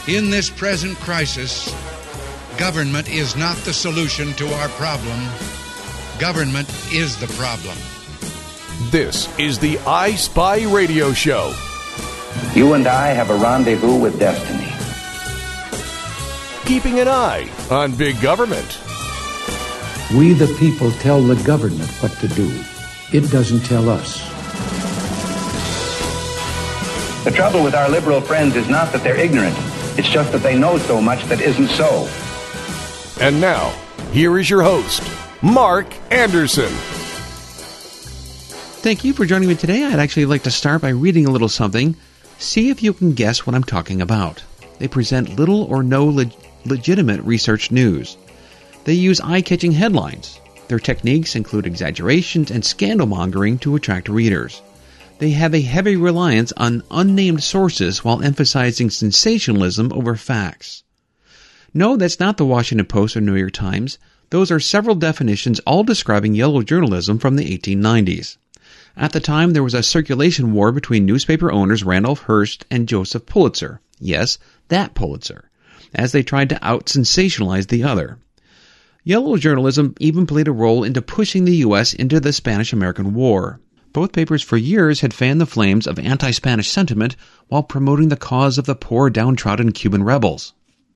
In this present crisis, government is not the solution to our problem. Government is the problem. This is the I Spy Radio Show. You and I have a rendezvous with destiny. Keeping an eye on big government. We the people tell the government what to do. It doesn't tell us. The trouble with our liberal friends is not that they're ignorant. It's just that they know so much that isn't so. And now, here is your host, Mark Anderson. Thank you for joining me today. I'd actually like to start by reading a little something. See if you can guess what I'm talking about. They present little or no legitimate research news. They use eye-catching headlines. Their techniques include exaggerations and scandal-mongering to attract readers. They have a heavy reliance on unnamed sources while emphasizing sensationalism over facts. No, that's not the Washington Post or New York Times. Those are several definitions all describing yellow journalism from the 1890s. At the time, there was a circulation war between newspaper owners Randolph Hearst and Joseph Pulitzer. Yes, that Pulitzer, as they tried to out-sensationalize the other. Yellow journalism even played a role into pushing the U.S. into the Spanish-American War. Both papers for years had fanned the flames of anti-Spanish sentiment while promoting the cause of the poor, downtrodden Cuban rebels.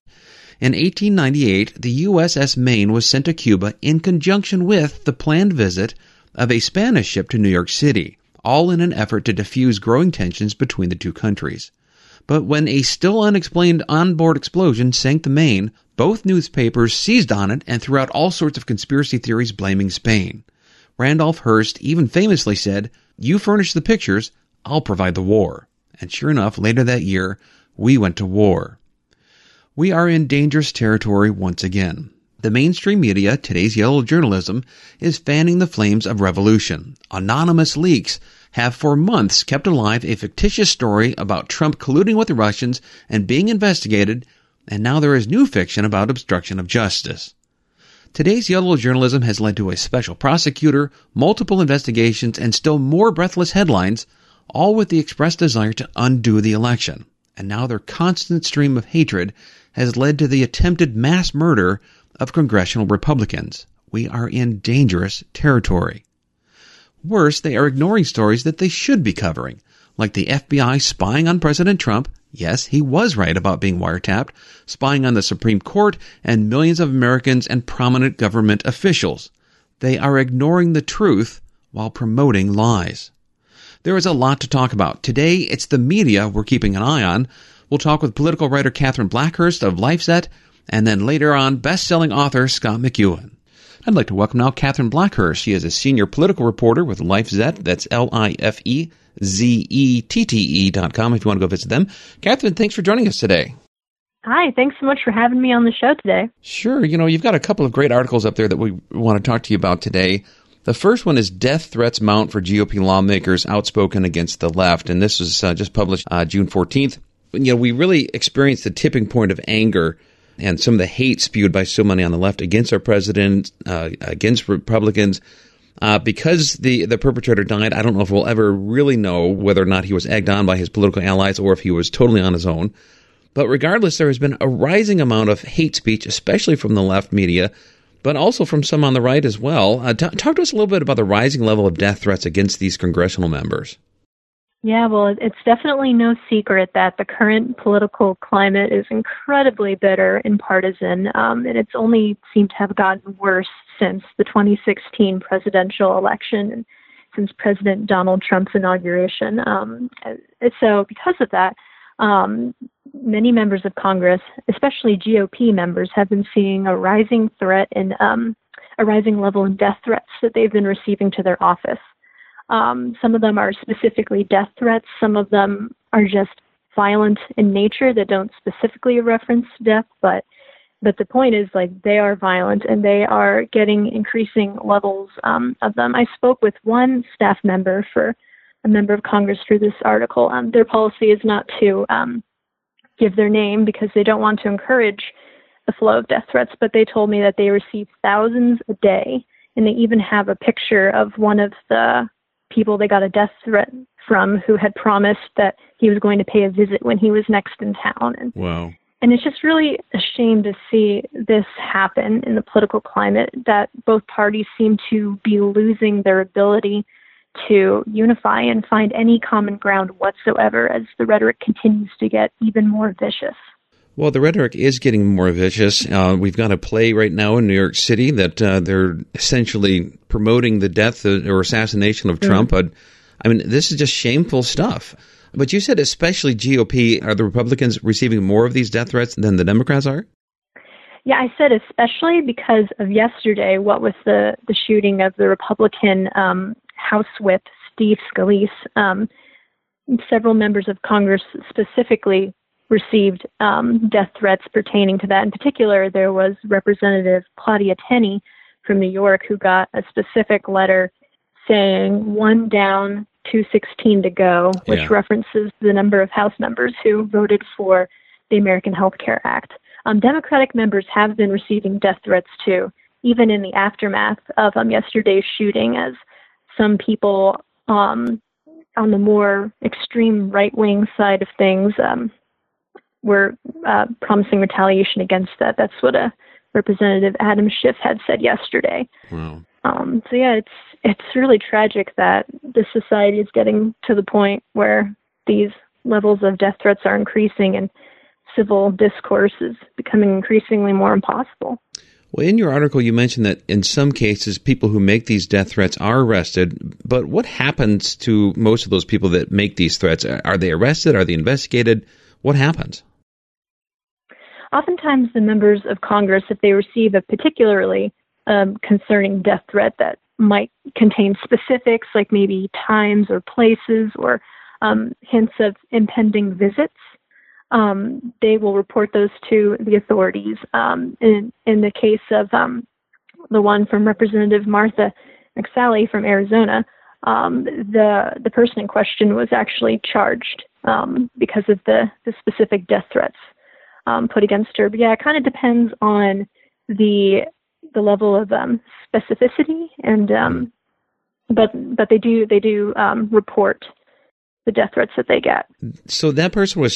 In 1898, the USS Maine was sent to Cuba in conjunction with the planned visit of a Spanish ship to New York City, all in an effort to diffuse growing tensions between the two countries. But when a still unexplained onboard explosion sank the Maine, both newspapers seized on it and threw out all sorts of conspiracy theories blaming Spain. Randolph Hearst even famously said, "You furnish the pictures, I'll provide the war." And sure enough, later that year, we went to war. We are in dangerous territory once again. The mainstream media, today's yellow journalism, is fanning the flames of revolution. Anonymous leaks have for months kept alive a fictitious story about Trump colluding with the Russians and being investigated, and now there is new fiction about obstruction of justice. Today's yellow journalism has led to a special prosecutor, multiple investigations, and still more breathless headlines, all with the express desire to undo the election. And now their constant stream of hatred has led to the attempted mass murder of congressional Republicans. We are in dangerous territory. Worse, they are ignoring stories that they should be covering, like the FBI spying on President Trump. Yes, he was right about being wiretapped, spying on the Supreme Court and millions of Americans and prominent government officials. They are ignoring the truth while promoting lies. There is a lot to talk about. Today, it's the media we're keeping an eye on. We'll talk with political writer Catherine Blackhurst of LifeZette, and then later on, best-selling author Scott McEwen. I'd like to welcome now Catherine Blackhurst. She is a senior political reporter with LifeZette. That's LifeZette.com if you want to go visit them. Catherine, thanks for joining us today. Hi, thanks so much for having me on the show today. Sure. You know, you've got a couple of great articles up there that we want to talk to you about today. The first one is Death Threats Mount for GOP Lawmakers Outspoken Against the Left, and this was just published June 14th. You know, we really experienced the tipping point of anger and some of the hate spewed by so many on the left against our president, against Republicans. Because the perpetrator died, I don't know if we'll ever really know whether or not he was egged on by his political allies or if he was totally on his own. But regardless, there has been a rising amount of hate speech, especially from the left media, but also from some on the right as well. Talk to us a little bit about the rising level of death threats against these congressional members. Yeah, well, it's definitely no secret that the current political climate is incredibly bitter and partisan, and it's only seemed to have gotten worse since the 2016 presidential election and since President Donald Trump's inauguration. So because of that, many members of Congress, especially GOP members, have been seeing a rising threat and a rising level of death threats that they've been receiving to their office. Some of them are specifically death threats. Some of them are just violent in nature that don't specifically reference death, but the point is, like, they are violent and they are getting increasing levels of them. I spoke with one staff member for a member of Congress for this article. Their policy is not to give their name because they don't want to encourage the flow of death threats, but they told me that they receive thousands a day, and they even have a picture of one of the people they got a death threat from who had promised that he was going to pay a visit when he was next in town. And wow. And it's just really a shame to see this happen in the political climate, that both parties seem to be losing their ability to unify and find any common ground whatsoever as the rhetoric continues to get even more vicious. Well, the rhetoric is getting more vicious. We've got a play right now in New York City that they're essentially promoting the death or assassination of Trump. But I mean, this is just shameful stuff. But you said especially GOP. Are the Republicans receiving more of these death threats than the Democrats are? Yeah, I said especially because of yesterday, what with the shooting of the Republican House Whip, Steve Scalise. Several members of Congress specifically received death threats pertaining to that. In particular, there was Representative Claudia Tenney from New York who got a specific letter saying 1 down, 216 to go, which references the number of House members who voted for the American Health Care Act. Democratic members have been receiving death threats too, even in the aftermath of yesterday's shooting, as some people on the more extreme right-wing side of things were promising retaliation against that. That's what Representative Adam Schiff had said yesterday. Wow. So yeah, it's really tragic that this society is getting to the point where these levels of death threats are increasing and civil discourse is becoming increasingly more impossible. Well, in your article, you mentioned that in some cases, people who make these death threats are arrested. But what happens to most of those people that make these threats? Are they arrested? Are they investigated? What happens? Oftentimes, the members of Congress, if they receive a particularly concerning death threat that might contain specifics like maybe times or places or hints of impending visits, they will report those to the authorities. In the case of the one from Representative Martha McSally from Arizona, the person in question was actually charged because of the specific death threats put against her. But yeah, it kind of depends on the level of specificity, and but they do report the death threats that they get. So that person was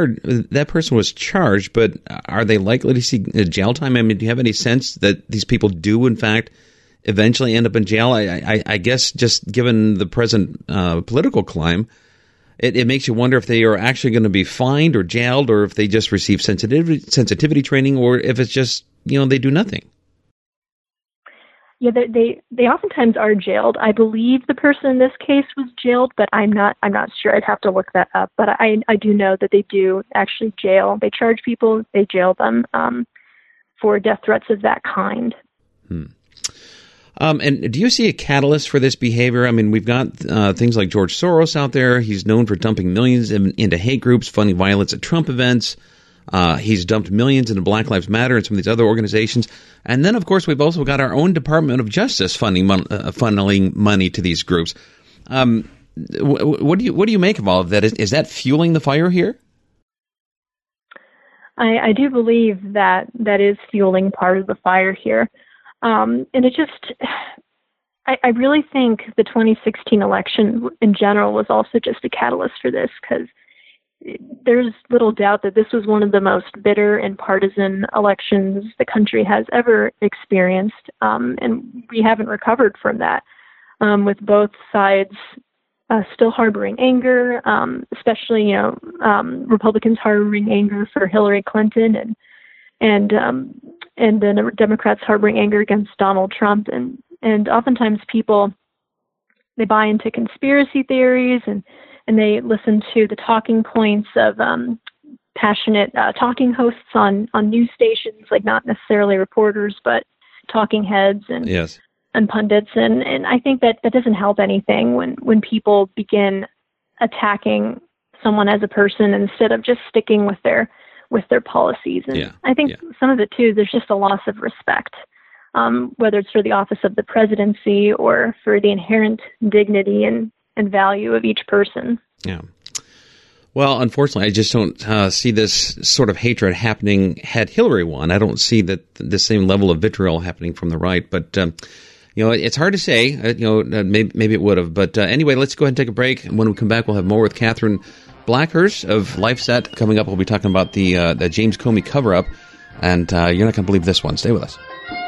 charged, but are they likely to see jail time? I mean, do you have any sense that these people do, in fact, eventually end up in jail? I guess just given the present political climate, it makes you wonder if they are actually going to be fined or jailed, or if they just receive sensitivity training, or if it's just, they do nothing. Yeah, they oftentimes are jailed. I believe the person in this case was jailed, but I'm not sure. I'd have to look that up. But I do know that they do actually jail. They charge people, they jail them for death threats of that kind. And do you see a catalyst for this behavior? I mean, we've got things like George Soros out there. He's known for dumping millions into hate groups, funding violence at Trump events. He's dumped millions into Black Lives Matter and some of these other organizations. And then, of course, we've also got our own Department of Justice funneling money to these groups. What do you make of all of that? Is that fueling the fire here? I do believe that is fueling part of the fire here. And it just, I really think the 2016 election in general was also just a catalyst for this, because there's little doubt that this was one of the most bitter and partisan elections the country has ever experienced, and we haven't recovered from that, with both sides still harboring anger, especially Republicans harboring anger for Hillary Clinton, and then the Democrats harboring anger against Donald Trump, and oftentimes people, they buy into conspiracy theories and they listen to the talking points of passionate talking hosts on news stations, like not necessarily reporters, but talking heads and pundits. And I think that doesn't help anything when people begin attacking someone as a person instead of just sticking with their policies. And I think some of it too, there's just a loss of respect, whether it's for the office of the presidency or for the inherent dignity and value of each person. Yeah. Well, unfortunately, I just don't see this sort of hatred happening had Hillary won. I don't see that the same level of vitriol happening from the right. But, it's hard to say. Maybe it would have. But anyway, let's go ahead and take a break. And when we come back, we'll have more with Catherine Blackhurst of LifeSet. Coming up, we'll be talking about the James Comey cover-up, and you're not going to believe this one. Stay with us.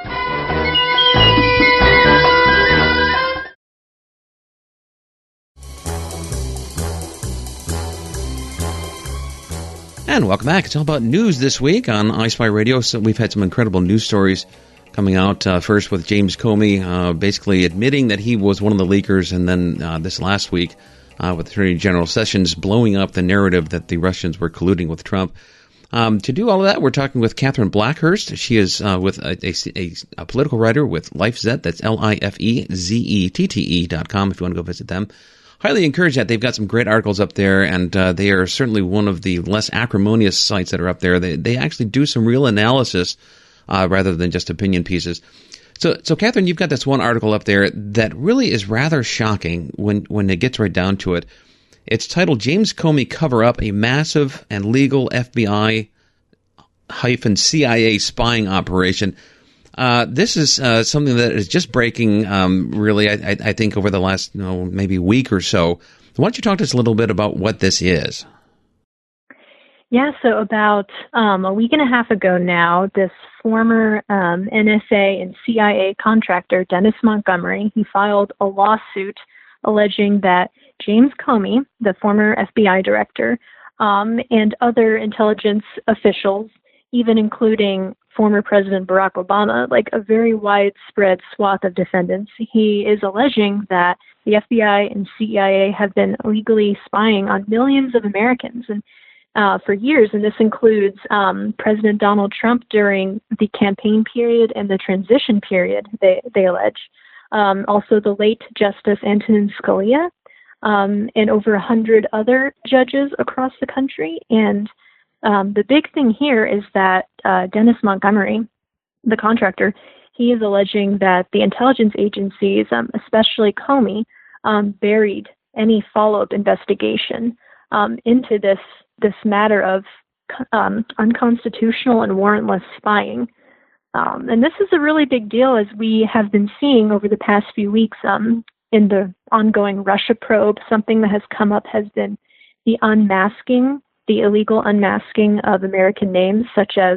And welcome back. It's all about news this week on iSpy Radio. So we've had some incredible news stories coming out. First with James Comey basically admitting that he was one of the leakers, and then this last week with Attorney General Sessions blowing up the narrative that the Russians were colluding with Trump. To do all of that, we're talking with Catherine Blackhurst. She is with a political writer with LifeZette. That's LifeZette.com if you want to go visit them. Highly encourage that. They've got some great articles up there, and they are certainly one of the less acrimonious sites that are up there. They actually do some real analysis rather than just opinion pieces. So Catherine, you've got this one article up there that really is rather shocking when it gets right down to it. It's titled "James Comey Cover-Up: A Massive and Legal FBI-CIA Spying Operation." This is something that is just breaking, really, I think, over the last maybe week or so. Why don't you talk to us a little bit about what this is? Yeah, so about a week and a half ago now, this former NSA and CIA contractor, Dennis Montgomery, he filed a lawsuit alleging that James Comey, the former FBI director, and other intelligence officials, even including former President Barack Obama, like a very widespread swath of defendants, he is alleging that the FBI and CIA have been illegally spying on millions of Americans and for years, and this includes President Donald Trump during the campaign period and the transition period, they allege. Also the late Justice Antonin Scalia, and over 100 other judges across the country. And the big thing here is that Dennis Montgomery, the contractor, he is alleging that the intelligence agencies, especially Comey, buried any follow-up investigation into this matter of unconstitutional and warrantless spying. And this is a really big deal, as we have been seeing over the past few weeks in the ongoing Russia probe. Something that has come up has been the illegal unmasking of American names, such as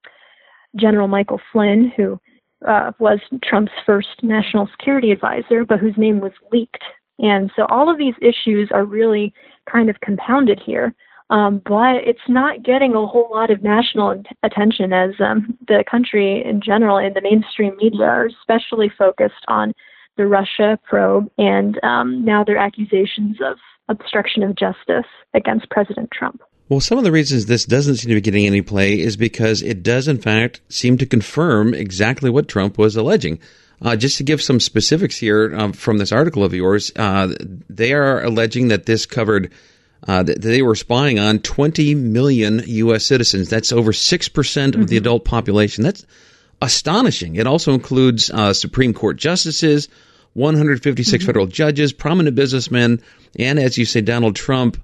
General Michael Flynn, who was Trump's first national security advisor, but whose name was leaked. And so all of these issues are really kind of compounded here. But it's not getting a whole lot of national attention, as the country in general and the mainstream media are especially focused on the Russia probe and now their accusations of obstruction of justice against President Trump. Well, some of the reasons this doesn't seem to be getting any play is because it does, in fact, seem to confirm exactly what Trump was alleging. Just to give some specifics here from this article of yours, they are alleging that this covered that they were spying on 20 million U.S. citizens. That's over 6% of the adult population. That's astonishing. It also includes Supreme Court justices, 156 federal judges, prominent businessmen, and, as you say, Donald Trump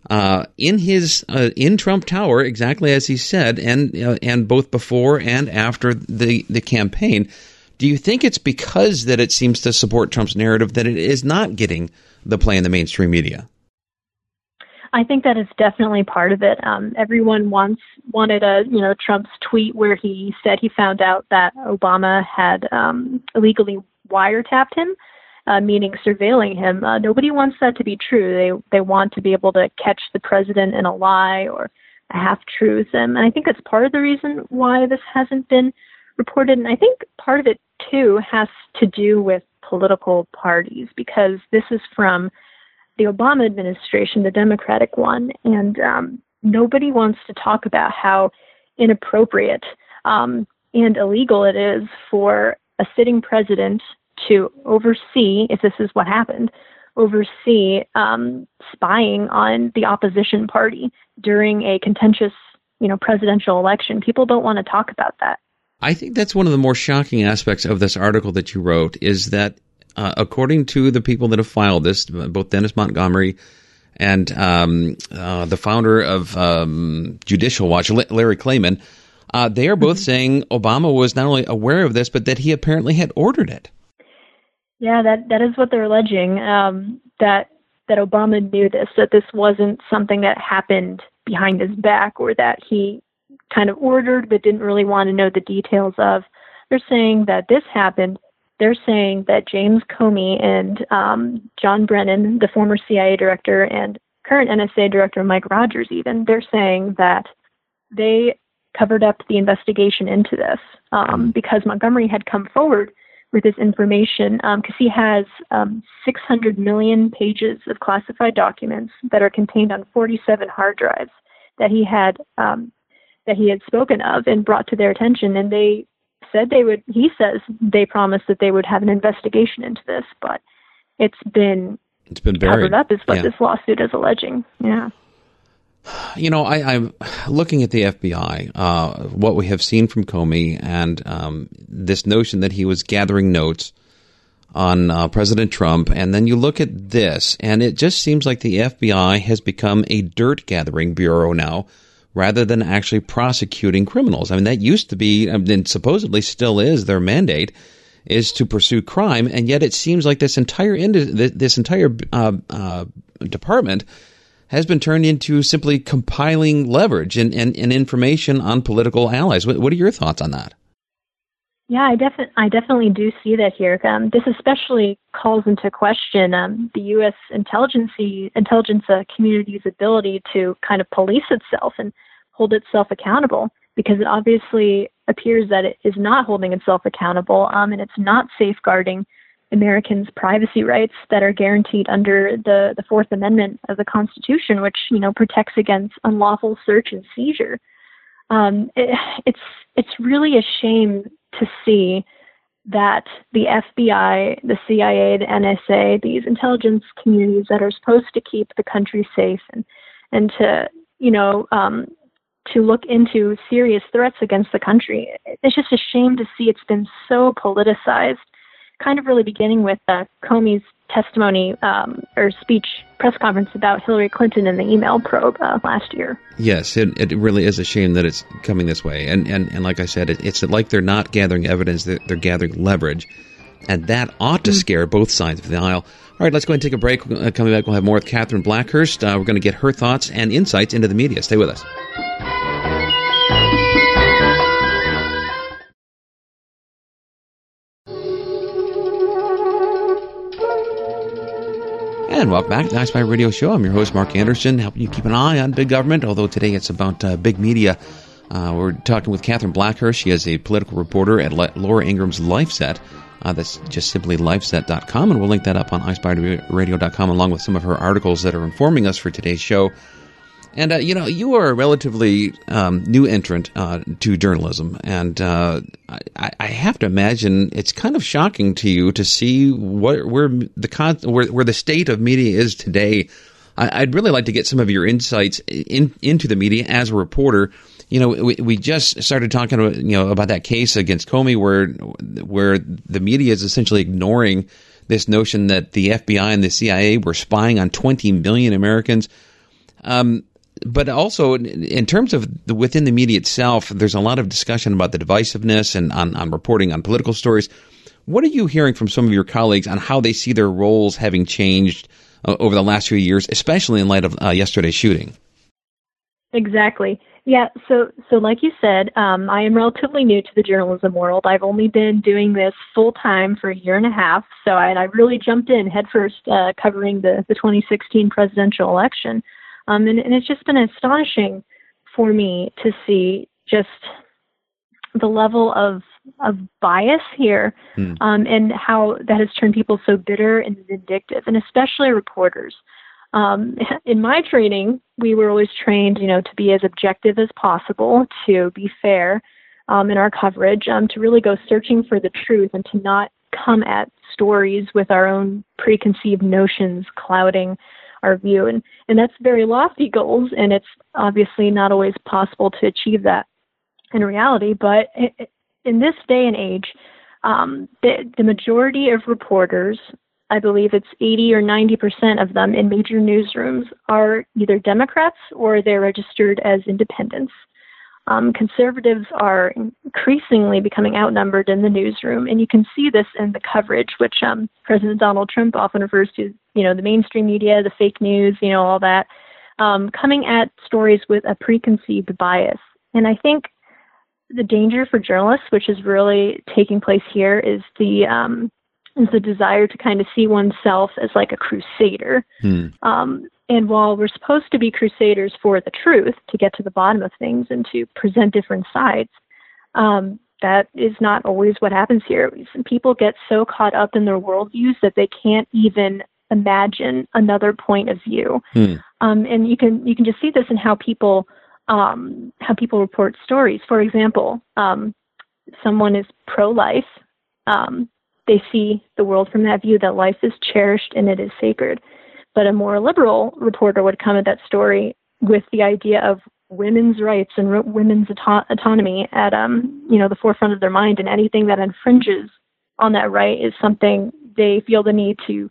in Trump Tower, exactly as he said, and both before and after the campaign. Do you think it's because that it seems to support Trump's narrative that it is not getting the play in the mainstream media? I think that is definitely part of it. Everyone wanted Trump's tweet where he said he found out that Obama had illegally wiretapped him, meaning surveilling him. Nobody wants that to be true. They want to be able to catch the president in a lie or a half-truth. And I think that's part of the reason why this hasn't been reported. And I think part of it, too, has to do with political parties, because this is from the Obama administration, the Democratic one, and nobody wants to talk about how inappropriate and illegal it is for a sitting president to oversee, if this is what happened, oversee spying on the opposition party during a contentious, presidential election. People don't want to talk about that. I think that's one of the more shocking aspects of this article that you wrote, is that according to the people that have filed this, both Dennis Montgomery and the founder of Judicial Watch, Larry Klayman, they are both saying Obama was not only aware of this, but that he apparently had ordered it. Yeah, that is what they're alleging, that that Obama knew this, that this wasn't something that happened behind his back or that he kind of ordered but didn't really want to know the details of. They're saying that this happened. They're saying that James Comey and John Brennan, the former CIA director and current NSA director Mike Rogers even, they're saying that they covered up the investigation into this because Montgomery had come forward with this information because he has 600 million pages of classified documents that are contained on 47 hard drives that he had spoken of and brought to their attention. And they said he says they promised that they would have an investigation into this, but it's been buried. Covered up is what this lawsuit is alleging. Yeah. You know, I'm looking at the FBI, what we have seen from Comey, and this notion that he was gathering notes on President Trump, and then you look at this, and it just seems like the FBI has become a dirt-gathering bureau now, rather than actually prosecuting criminals. I mean, that used to be, and supposedly still is, their mandate, is to pursue crime, and yet it seems like this entire department has been turned into simply compiling leverage and information on political allies. What are your thoughts on that? Yeah, I definitely do see that here. This especially calls into question the U.S. intelligence community's ability to kind of police itself and hold itself accountable, because it obviously appears that it is not holding itself accountable, and it's not safeguarding Americans' privacy rights that are guaranteed under the Fourth Amendment of the Constitution, which, you know, protects against unlawful search and seizure. It's really a shame to see that the FBI, the CIA, the NSA, these intelligence communities that are supposed to keep the country safe and to, you know, to look into serious threats against the country. It's just a shame to see it's been so politicized, kind of really beginning with Comey's testimony or speech press conference about Hillary Clinton and the email probe last year. Yes, it really is a shame that it's coming this way. And like I said, it's like they're not gathering evidence, they're gathering leverage. And that ought to scare both sides of the aisle. All right, let's go ahead and take a break. Coming back, we'll have more with Catherine Blackhurst. We're going to get her thoughts and insights into the media. Stay with us. And welcome back to the iSpy Radio Show. I'm your host, Mark Anderson, helping you keep an eye on big government, although today it's about big media. We're talking with Catherine Blackhurst. She is a political reporter at Laura Ingram's LifeSet. That's just simply lifeset.com, and we'll link that up on iSpyradio.com along with some of her articles that are informing us for today's show. And, you know, you are a relatively new entrant to journalism, and I have to imagine it's kind of shocking to you to see where the state of media is today. I'd really like to get some of your insights into the media as a reporter. You know, we just started talking about that case against Comey, where the media is essentially ignoring this notion that the FBI and the CIA were spying on 20 million Americans. But also, in terms of within the media itself, there's a lot of discussion about the divisiveness and on reporting on political stories. What are you hearing from some of your colleagues on how they see their roles having changed over the last few years, especially in light of yesterday's shooting? Exactly. Yeah, so like you said, I am relatively new to the journalism world. I've only been doing this full-time for a year and a half, so I really jumped in headfirst covering the 2016 presidential election. And it's just been astonishing for me to see just the level of bias here, and how that has turned people so bitter and vindictive, and especially reporters. In my training, we were always trained, to be as objective as possible, to be fair in our coverage, to really go searching for the truth and to not come at stories with our own preconceived notions clouding our view. And that's very lofty goals, and it's obviously not always possible to achieve that in reality. But in this day and age, the majority of reporters, I believe it's 80 or 90% of them in major newsrooms, are either Democrats or they're registered as independents. Conservatives are increasingly becoming outnumbered in the newsroom, and you can see this in the coverage, which President Donald Trump often refers to, the mainstream media, the fake news, all that, coming at stories with a preconceived bias. And I think the danger for journalists, which is really taking place here, is the desire to kind of see oneself as like a crusader. And while we're supposed to be crusaders for the truth, to get to the bottom of things and to present different sides, that is not always what happens here. People get so caught up in their worldviews that they can't even imagine another point of view. And you can just see this in how people report stories. For example, someone is pro-life. They see the world from that view, that life is cherished and it is sacred. But a more liberal reporter would come at that story with the idea of women's rights and women's autonomy at the forefront of their mind, and anything that infringes on that right is something they feel the need to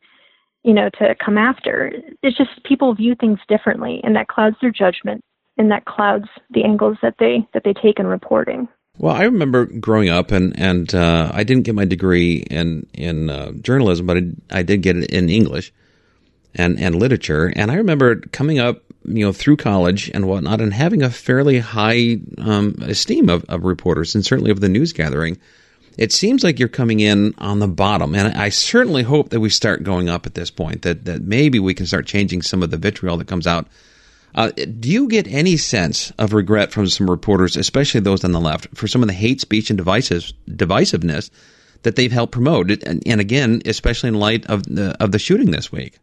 come after. It's just people view things differently, and that clouds their judgment, and that clouds the angles that they take in reporting. Well, I remember growing up, and I didn't get my degree in journalism, but I did get it in English and literature. And I remember coming up, through college and whatnot, and having a fairly high esteem of reporters, and certainly of the news gathering. It seems like you're coming in on the bottom, and I certainly hope that we start going up at this point, that maybe we can start changing some of the vitriol that comes out. Do you get any sense of regret from some reporters, especially those on the left, for some of the hate speech and divisiveness that they've helped promote? And again, especially in light of the shooting this week.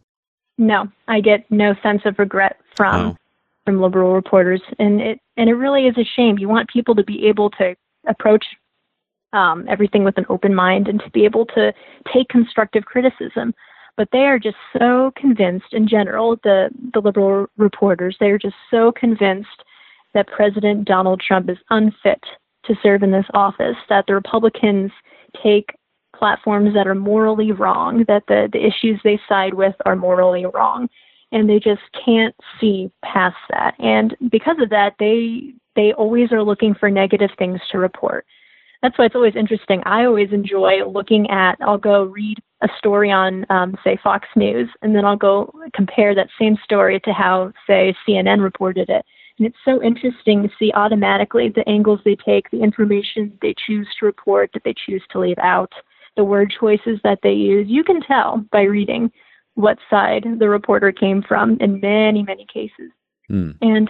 No, I get no sense of regret from liberal reporters, and it really is a shame. You want people to be able to approach everything with an open mind and to be able to take constructive criticism. But they are just so convinced, in general, the liberal reporters, they are just so convinced that President Donald Trump is unfit to serve in this office, that the Republicans take platforms that are morally wrong, that the issues they side with are morally wrong, and they just can't see past that. And because of that, they always are looking for negative things to report. That's why it's always interesting. I always enjoy looking at, I'll go read a story on, say, Fox News, and then I'll go compare that same story to how, say, CNN reported it. And it's so interesting to see automatically the angles they take, the information they choose to report, that they choose to leave out, the word choices that they use. You can tell by reading what side the reporter came from in many, many cases. And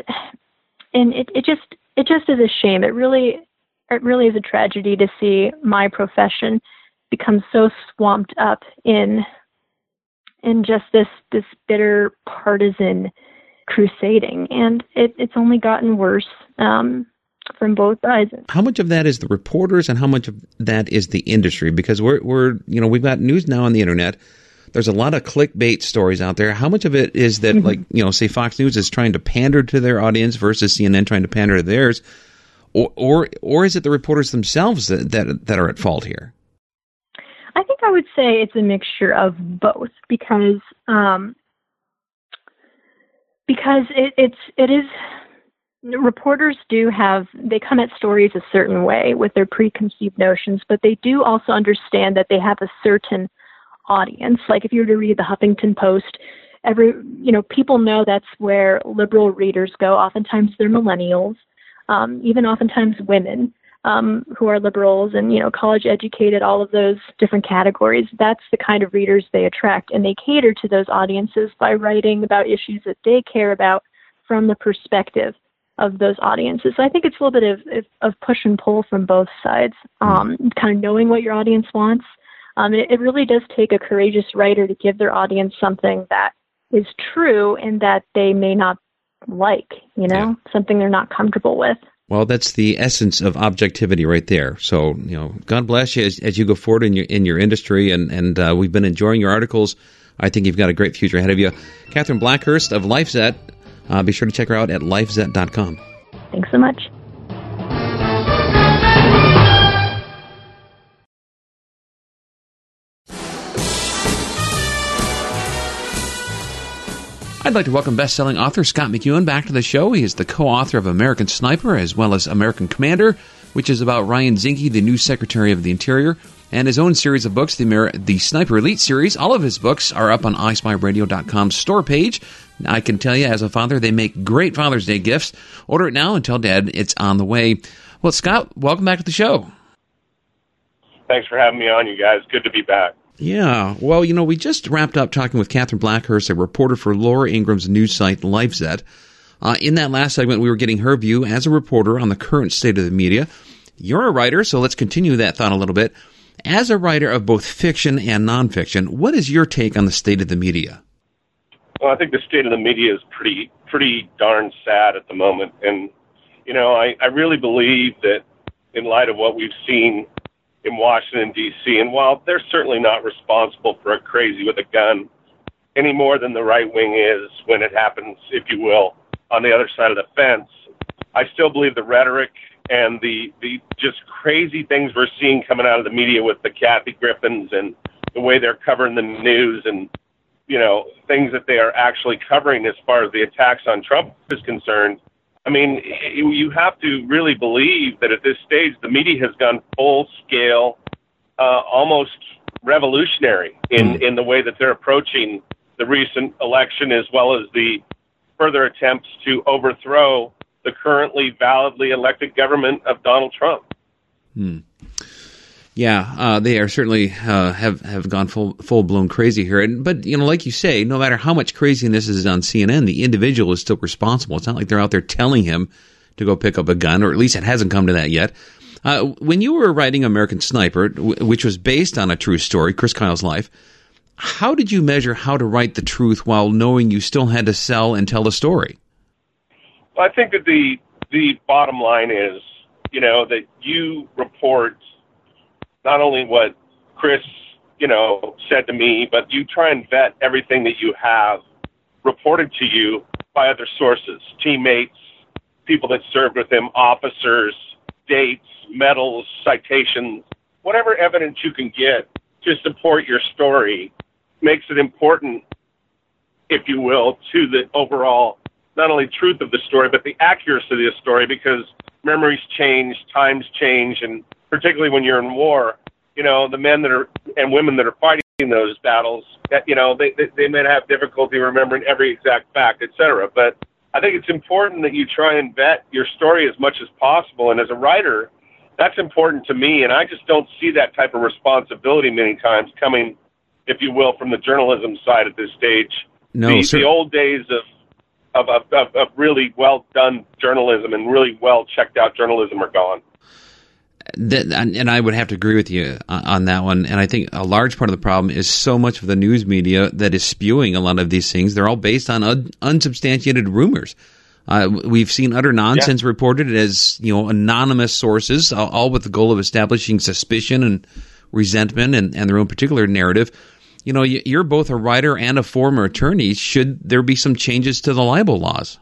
it just is a shame. It really is a tragedy to see my profession become so swamped up in just this bitter partisan crusading, and it's only gotten worse from both sides. How much of that is the reporters, and how much of that is the industry? Because we've got news now on the internet. There's a lot of clickbait stories out there. How much of it is that, say Fox News is trying to pander to their audience versus CNN trying to pander to theirs, or is it the reporters themselves that are at fault here? I think I would say it's a mixture of both, because it is. Reporters they come at stories a certain way with their preconceived notions, but they do also understand that they have a certain audience. Like if you were to read the Huffington Post, people know that's where liberal readers go. Oftentimes they're millennials, even oftentimes women who are liberals and, college educated, all of those different categories. That's the kind of readers they attract, and they cater to those audiences by writing about issues that they care about from the perspective of those audiences. So I think it's a little bit of push and pull from both sides, kind of knowing what your audience wants. It really does take a courageous writer to give their audience something that is true and that they may not like, something they're not comfortable with. Well, that's the essence of objectivity right there. So, God bless you as you go forward in your industry, and we've been enjoying your articles. I think you've got a great future ahead of you. Catherine Blackhurst of LifeZette. Be sure to check her out at lifezette.com. Thanks so much. I'd like to welcome best-selling author Scott McEwen back to the show. He is the co-author of American Sniper as well as American Commander, which is about Ryan Zinke, the new Secretary of the Interior, and his own series of books, the Sniper Elite series. All of his books are up on iSpyRadio.com's store page. I can tell you, as a father, they make great Father's Day gifts. Order it now and tell Dad it's on the way. Well, Scott, welcome back to the show. Thanks for having me on, you guys. Good to be back. Yeah, well, we just wrapped up talking with Catherine Blackhurst, a reporter for Laura Ingram's news site, LifeZette. In that last segment, we were getting her view as a reporter on the current state of the media. You're a writer, so let's continue that thought a little bit. As a writer of both fiction and nonfiction, what is your take on the state of the media? Well, I think the state of the media is pretty darn sad at the moment. And, I really believe that in light of what we've seen in Washington, D.C., and while they're certainly not responsible for a crazy with a gun any more than the right wing is when it happens, if you will, on the other side of the fence, I still believe the rhetoric and the just crazy things we're seeing coming out of the media with the Kathy Griffins and the way they're covering the news and, things that they are actually covering as far as the attacks on Trump is concerned. I mean, you have to really believe that at this stage, the media has gone full scale, almost revolutionary in the way that they're approaching the recent election, as well as the further attempts to overthrow the currently validly elected government of Donald Trump. Yeah, they are certainly have gone full-blown crazy here. But, like you say, no matter how much craziness is on CNN, the individual is still responsible. It's not like they're out there telling him to go pick up a gun, or at least it hasn't come to that yet. When you were writing American Sniper, which was based on a true story, Chris Kyle's life, how did you measure how to write the truth while knowing you still had to sell and tell the story? Well, I think that the bottom line is, that you report not only what Chris, said to me, but you try and vet everything that you have reported to you by other sources, teammates, people that served with him, officers, dates, medals, citations, whatever evidence you can get to support your story makes it important, if you will, to the overall, not only truth of the story, but the accuracy of the story, because memories change, times change, and particularly when you're in war, the men that are and women that are fighting those battles, they may have difficulty remembering every exact fact, etc. But I think it's important that you try and vet your story as much as possible. And as a writer, that's important to me. And I just don't see that type of responsibility many times coming, if you will, from the journalism side at this stage. No, the old days of really well done journalism and really well checked out journalism are gone. And I would have to agree with you on that one. And I think a large part of the problem is so much of the news media that is spewing a lot of these things. They're all based on unsubstantiated rumors. We've seen utter nonsense reported as, anonymous sources, all with the goal of establishing suspicion and resentment and their own particular narrative. You're both a writer and a former attorney. Should there be some changes to the libel laws?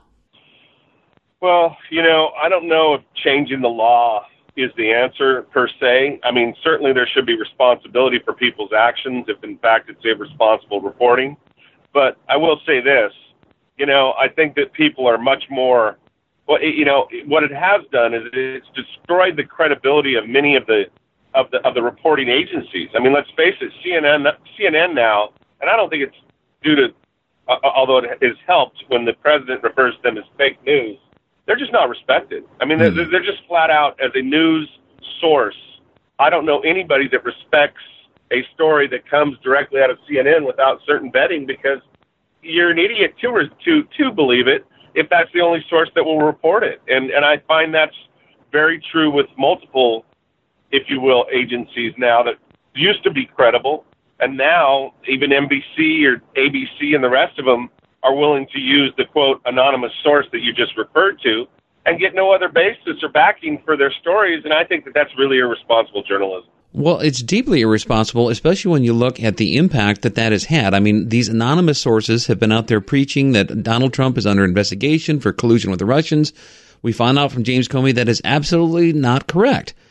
Well, I don't know if changing the law is the answer per se. I mean, certainly there should be responsibility for people's actions if in fact it's irresponsible reporting. But I will say this, I think that people are much more, what it has done is it's destroyed the credibility of many of the reporting agencies. I mean, let's face it, CNN now, and I don't think it's due to, although it has helped when the president refers to them as fake news, they're just not respected. I mean, they're just flat out as a news source. I don't know anybody that respects a story that comes directly out of CNN without certain vetting, because you're an idiot to believe it if that's the only source that will report it. And I find that's very true with multiple, if you will, agencies now that used to be credible, and now even NBC or ABC and the rest of them are willing to use the, quote, anonymous source that you just referred to and get no other basis or backing for their stories. And I think that that's really irresponsible journalism. Well, it's deeply irresponsible, especially when you look at the impact that has had. I mean, these anonymous sources have been out there preaching that Donald Trump is under investigation for collusion with the Russians. We found out from James Comey that is absolutely not correct.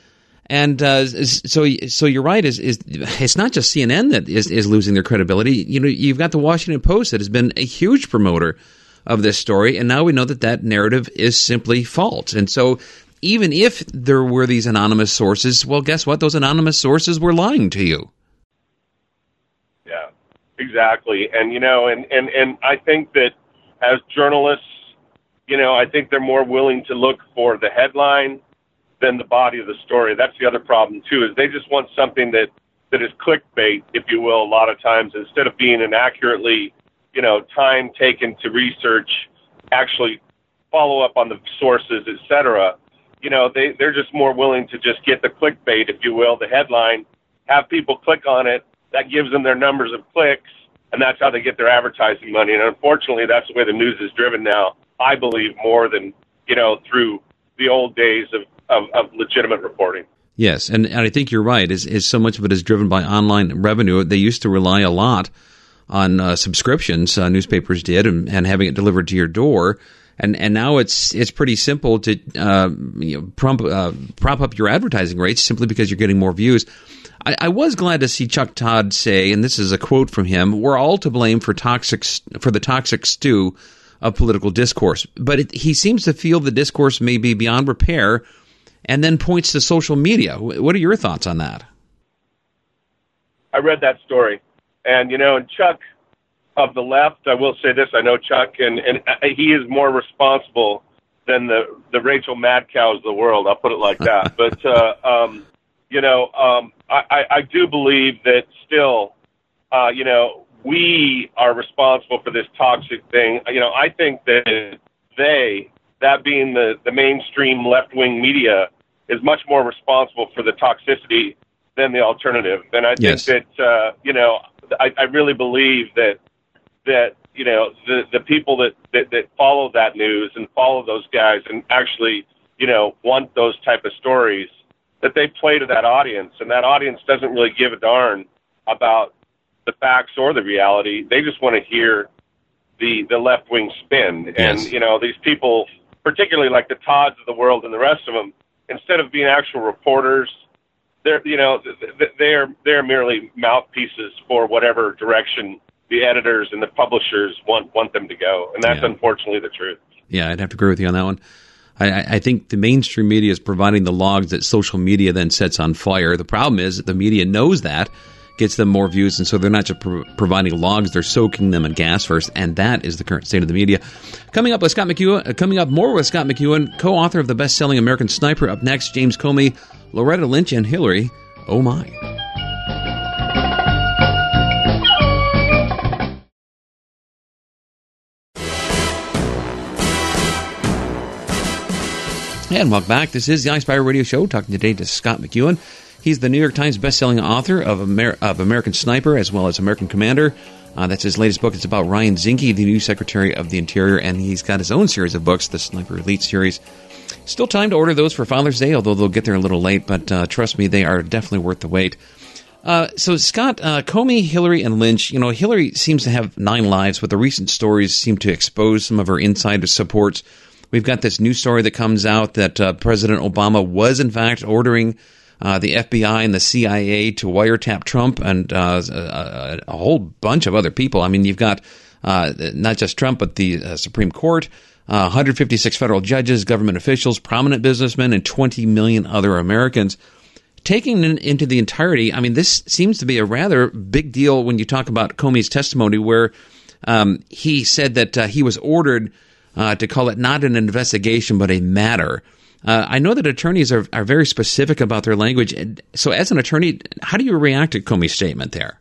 And so you're right. Is it's not just CNN that is losing their credibility. You've got the Washington Post that has been a huge promoter of this story, and now we know that narrative is simply false. And so, even if there were these anonymous sources, well, guess what? Those anonymous sources were lying to you. Yeah, exactly. And and I think that as journalists, I think they're more willing to look for the headline than the body of the story. That's the other problem too, is they just want something that is clickbait, if you will, a lot of times, instead of being an accurately, time taken to research, actually follow up on the sources, et cetera. They're just more willing to just get the clickbait, if you will, the headline, have people click on it. That gives them their numbers of clicks, and that's how they get their advertising money. And unfortunately, that's the way the news is driven now, I believe, more than, through the old days of legitimate reporting. Yes, and I think you're right. Is so much of it is driven by online revenue. They used to rely a lot on subscriptions, newspapers did, and having it delivered to your door. And now it's pretty simple to prop up your advertising rates simply because you're getting more views. I was glad to see Chuck Todd say, and this is a quote from him, "We're all to blame for the toxic stew of political discourse." But he seems to feel the discourse may be beyond repair, and then points to social media. What are your thoughts on that? I read that story. And, and Chuck, of the left, I will say this, I know Chuck, and he is more responsible than the Rachel Madcows of the world, I'll put it like that. But, I do believe that still, we are responsible for this toxic thing. I think that that being the mainstream left-wing media, is much more responsible for the toxicity than the alternative. And I think that, I really believe that the people that follow that news and follow those guys and actually, want those type of stories, that they play to that audience. And that audience doesn't really give a darn about the facts or the reality. They just want to hear the left-wing spin. Yes. And, these people, particularly like the Todds of the world and the rest of them, instead of being actual reporters, they're merely mouthpieces for whatever direction the editors and the publishers want them to go. And that's unfortunately the truth. Yeah, I'd have to agree with you on that one. I think the mainstream media is providing the logs that social media then sets on fire. The problem is that the media knows that, gets them more views, and so they're not just providing logs, they're soaking them in gas first, and that is the current state of the media. Coming up more with Scott McEwen, co-author of the best-selling American Sniper. Up next, James Comey, Loretta Lynch, and Hillary. Oh my. And welcome back. This is the iSpire Radio Show, talking today to Scott McEwen. He's the New York Times best-selling author of American Sniper, as well as American Commander. That's his latest book. It's about Ryan Zinke, the new Secretary of the Interior, and he's got his own series of books, the Sniper Elite series. Still time to order those for Father's Day, although they'll get there a little late, but trust me, they are definitely worth the wait. So, Scott, Comey, Hillary, and Lynch, Hillary seems to have 9 lives, but the recent stories seem to expose some of her insider supports. We've got this new story that comes out that President Obama was, in fact, ordering the FBI and the CIA to wiretap Trump and a whole bunch of other people. I mean, you've got not just Trump, but the Supreme Court, 156 federal judges, government officials, prominent businessmen, and 20 million other Americans. Taking into the entirety, I mean, this seems to be a rather big deal when you talk about Comey's testimony, where he said that he was ordered to call it not an investigation, but a matter. I know that attorneys are very specific about their language. So as an attorney, how do you react to Comey's statement there?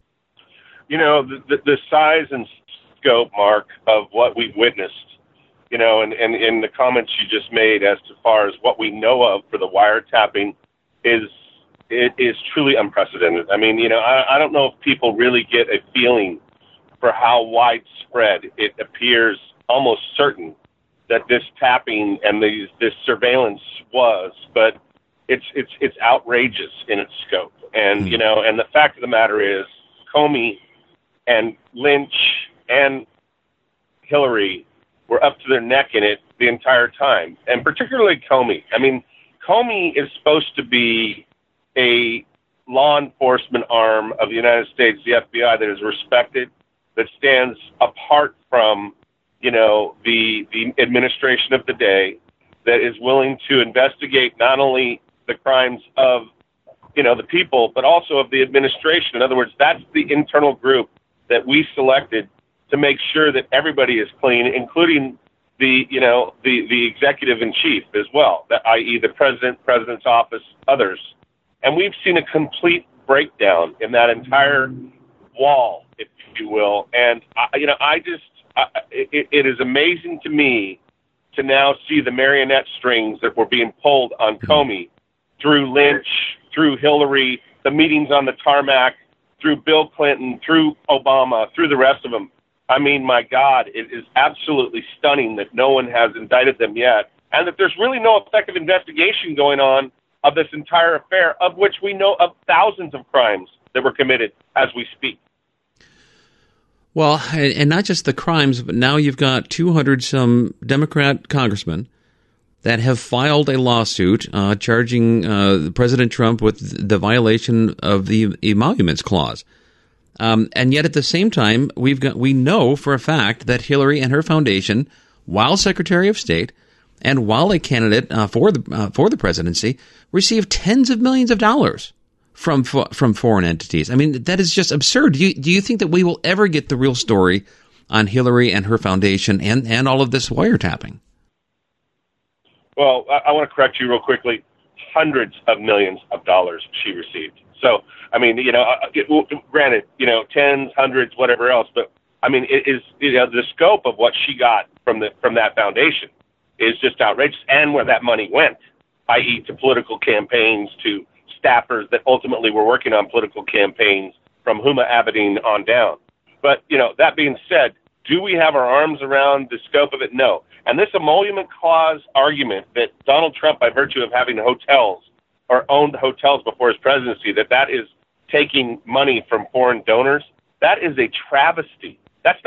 The size and scope, Mark, of what we've witnessed, and in the comments you just made as far as what we know of for the wiretapping is truly unprecedented. I mean, I don't know if people really get a feeling for how widespread it appears, almost certain that this tapping and this surveillance was, but it's outrageous in its scope. And, and the fact of the matter is Comey and Lynch and Hillary were up to their neck in it the entire time, and particularly Comey. I mean, Comey is supposed to be a law enforcement arm of the United States, the FBI, that is respected, that stands apart from, the administration of the day, that is willing to investigate not only the crimes of, the people, but also of the administration. In other words, that's the internal group that we selected to make sure that everybody is clean, including the executive in chief as well, i.e. the president's office, others. And we've seen a complete breakdown in that entire wall, if you will. And it is amazing to me to now see the marionette strings that were being pulled on Comey, through Lynch, through Hillary, the meetings on the tarmac, through Bill Clinton, through Obama, through the rest of them. I mean, my God, it is absolutely stunning that no one has indicted them yet, and that there's really no effective investigation going on of this entire affair, of which we know of thousands of crimes that were committed as we speak. Well, and not just the crimes, but now you've got 200-some Democrat congressmen that have filed a lawsuit charging President Trump with the violation of the Emoluments Clause. And yet at the same time, we know for a fact that Hillary and her foundation, while Secretary of State and while a candidate for the presidency, received tens of millions of dollars from foreign entities. I mean, that is just absurd. Do you think that we will ever get the real story on Hillary and her foundation and all of this wiretapping? Well, I want to correct you real quickly. Hundreds of millions of dollars she received. So, I mean, granted, tens, hundreds, whatever else, but I mean, it is, the scope of what she got from that foundation is just outrageous, and where that money went, i.e. to political campaigns, to staffers that ultimately were working on political campaigns from Huma Abedin on down. But, that being said, do we have our arms around the scope of it? No. And this emolument clause argument that Donald Trump, by virtue of having hotels or owned hotels before his presidency, that is taking money from foreign donors, that is a travesty. That's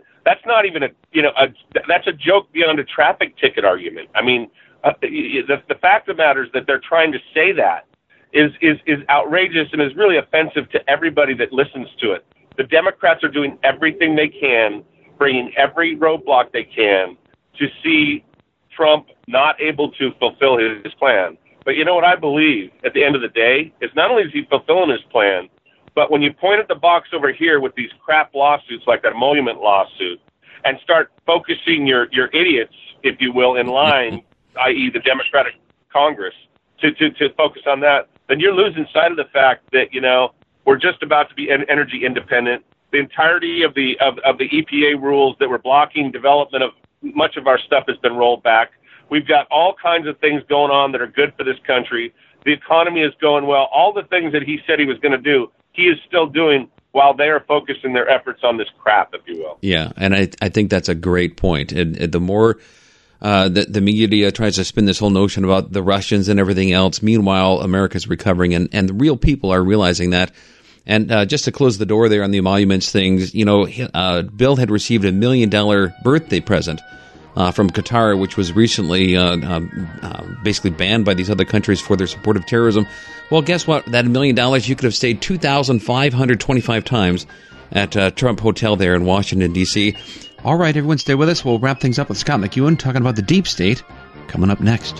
a joke beyond a traffic ticket argument. I mean, the fact of the matter is that they're trying to say that is outrageous and is really offensive to everybody that listens to it. The Democrats are doing everything they can, bringing every roadblock they can to see Trump not able to fulfill his plan. But you know what I believe at the end of the day is not only is he fulfilling his plan, but when you point at the box over here with these crap lawsuits like that emolument lawsuit and start focusing your idiots, if you will, in line, i.e. the Democratic Congress, to focus on that, then you're losing sight of the fact that, we're just about to be energy independent. The entirety of the EPA rules that were blocking development of much of our stuff has been rolled back. We've got all kinds of things going on that are good for this country. The economy is going well. All the things that he said he was going to do, he is still doing while they are focusing their efforts on this crap, if you will. Yeah, and I think that's a great point. And the more the media tries to spin this whole notion about the Russians and everything else, meanwhile, America's recovering, and the real people are realizing that. And just to close the door there on the emoluments things, Bill had received $1 million birthday present from Qatar, which was recently basically banned by these other countries for their support of terrorism. Well, guess what? That $1 million, you could have stayed 2,525 times at Trump Hotel there in Washington, D.C. All right, everyone, stay with us. We'll wrap things up with Scott McEwen talking about the deep state coming up next.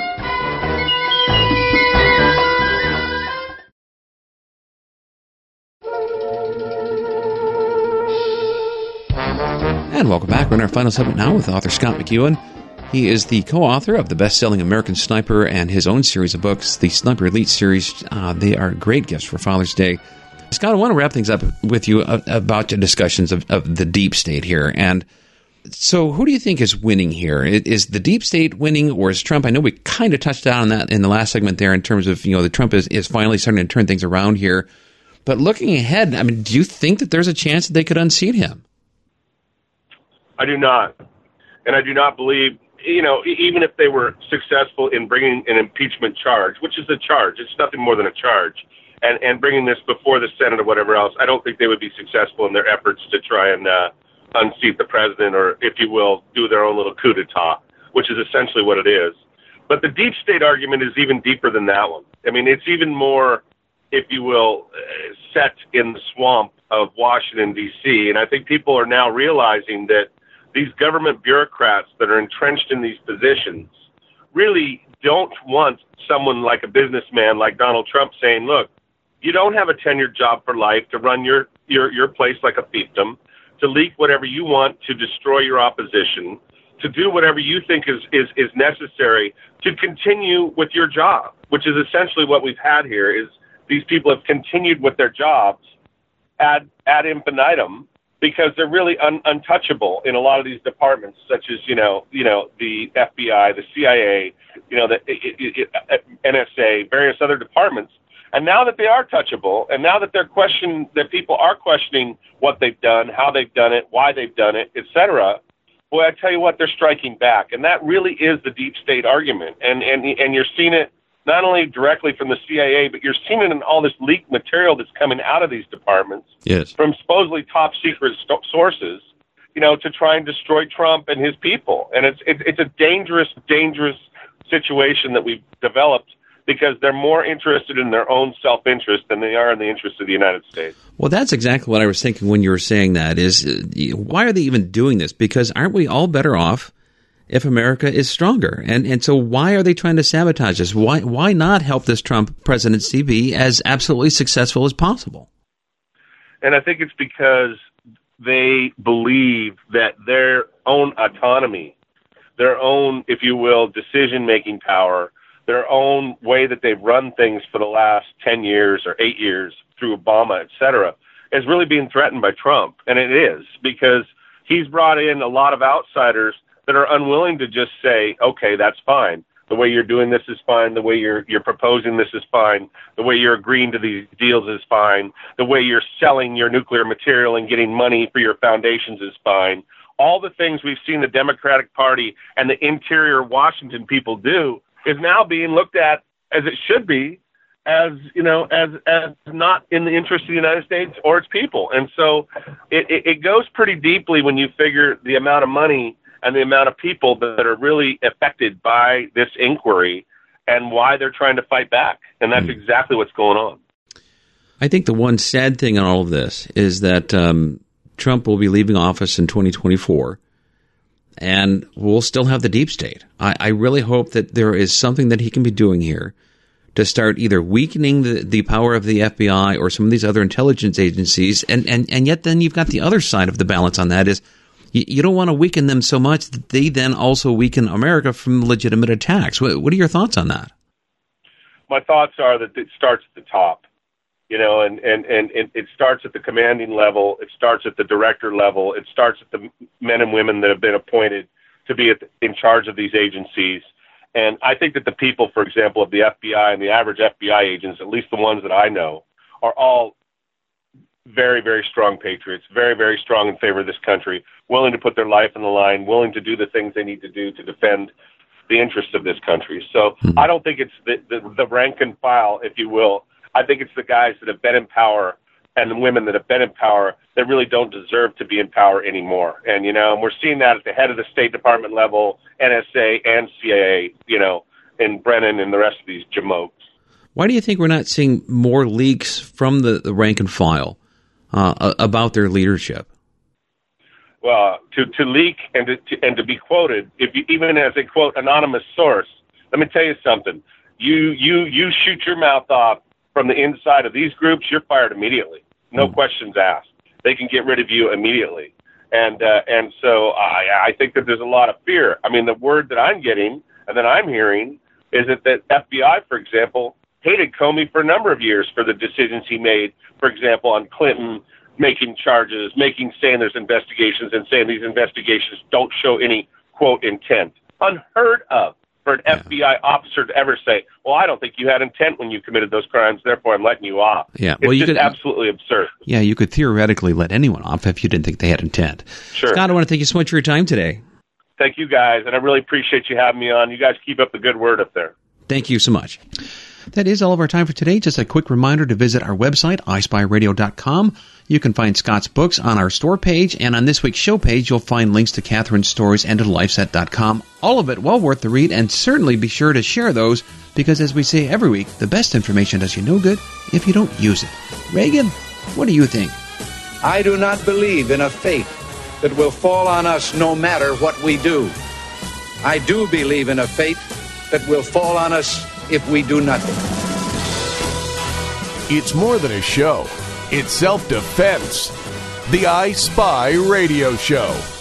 And welcome back. We're in our final segment now with author Scott McEwen. He is the co-author of the best-selling American Sniper and his own series of books, the Sniper Elite series. They are great gifts for Father's Day. Scott, I want to wrap things up with you about the discussions of the deep state here. And so who do you think is winning here? Is the deep state winning, or is Trump? I know we kind of touched on that in the last segment there in terms of, the Trump is finally starting to turn things around here. But looking ahead, I mean, do you think that there's a chance that they could unseat him? I do not. And I do not believe, even if they were successful in bringing an impeachment charge, which is a charge, it's nothing more than a charge, and bringing this before the Senate or whatever else, I don't think they would be successful in their efforts to try and unseat the president, or, if you will, do their own little coup d'etat, which is essentially what it is. But the deep state argument is even deeper than that one. I mean, it's even more, if you will, set in the swamp of Washington, D.C. And I think people are now realizing that these government bureaucrats that are entrenched in these positions really don't want someone like a businessman like Donald Trump saying, look, you don't have a tenured job for life to run your place like a fiefdom, to leak whatever you want, to destroy your opposition, to do whatever you think is necessary to continue with your job, which is essentially what we've had here. Is these people have continued with their jobs ad infinitum because they're really untouchable in a lot of these departments, such as the FBI, the CIA, the NSA, various other departments. And now that they are touchable, and now that that people are questioning what they've done, how they've done it, why they've done it, etc. Boy, I tell you what, they're striking back, and that really is the deep state argument. And you're seeing it not only directly from the CIA, but you're seeing it in all this leaked material that's coming out of these departments, yes, from supposedly top secret sources, to try and destroy Trump and his people. And it's a dangerous situation that we've developed, because they're more interested in their own self-interest than they are in the interest of the United States. Well, that's exactly what I was thinking when you were saying that, is why are they even doing this? Because aren't we all better off if America is stronger? And so why are they trying to sabotage us? Why not help this Trump presidency be as absolutely successful as possible? And I think it's because they believe that their own autonomy, their own, if you will, decision-making power, their own way that they've run things for the last 10 years or 8 years through Obama, et cetera, is really being threatened by Trump. And it is, because he's brought in a lot of outsiders that are unwilling to just say, okay, that's fine. The way you're doing this is fine. The way you're proposing this is fine. The way you're agreeing to these deals is fine. The way you're selling your nuclear material and getting money for your foundations is fine. All the things we've seen the Democratic Party and the interior Washington people do is now being looked at, as it should be, as not in the interest of the United States or its people. And so it goes pretty deeply when you figure the amount of money and the amount of people that are really affected by this inquiry and why they're trying to fight back. And that's exactly what's going on. I think the one sad thing in all of this is that Trump will be leaving office in 2024. And we'll still have the deep state. I really hope that there is something that he can be doing here to start either weakening the power of the FBI or some of these other intelligence agencies. And yet then you've got the other side of the balance on that is you don't want to weaken them so much that they then also weaken America from legitimate attacks. What are your thoughts on that? My thoughts are that it starts at the top. And it starts at the commanding level. It starts at the director level. It starts at the men and women that have been appointed to be in charge of these agencies. And I think that the people, for example, of the FBI and the average FBI agents, at least the ones that I know, are all very, very strong patriots, very, very strong in favor of this country, willing to put their life on the line, willing to do the things they need to do to defend the interests of this country. So I don't think it's the rank and file, if you will. I think it's the guys that have been in power and the women that have been in power that really don't deserve to be in power anymore. And, and we're seeing that at the head of the State Department level, NSA and CIA, and Brennan and the rest of these jamokes. Why do you think we're not seeing more leaks from the rank and file about their leadership? Well, to leak and to be quoted, even as a, quote, anonymous source, let me tell you something. You shoot your mouth off from the inside of these groups, you're fired immediately. No questions asked. They can get rid of you immediately. And so I think that there's a lot of fear. I mean, the word that I'm getting and that I'm hearing is that the FBI, for example, hated Comey for a number of years for the decisions he made, for example, on Clinton making charges, saying there's investigations and saying these investigations don't show any, quote, intent. Unheard of. For an FBI officer to ever say, well, I don't think you had intent when you committed those crimes, therefore I'm letting you off. Yeah, well, it's just absolutely absurd. Yeah, you could theoretically let anyone off if you didn't think they had intent. Sure. Scott, I want to thank you so much for your time today. Thank you, guys, and I really appreciate you having me on. You guys keep up the good word up there. Thank you so much. That is all of our time for today. Just a quick reminder to visit our website, ispyradio.com. You can find Scott's books on our store page, and on this week's show page, you'll find links to Catherine's stories and to LifeSet.com. All of it well worth the read, and certainly be sure to share those, because as we say every week, the best information does you no good if you don't use it. Reagan, what do you think? I do not believe in a fate that will fall on us no matter what we do. I do believe in a fate that will fall on us if we do nothing. It's more than a show. It's self-defense. The I Spy Radio Show.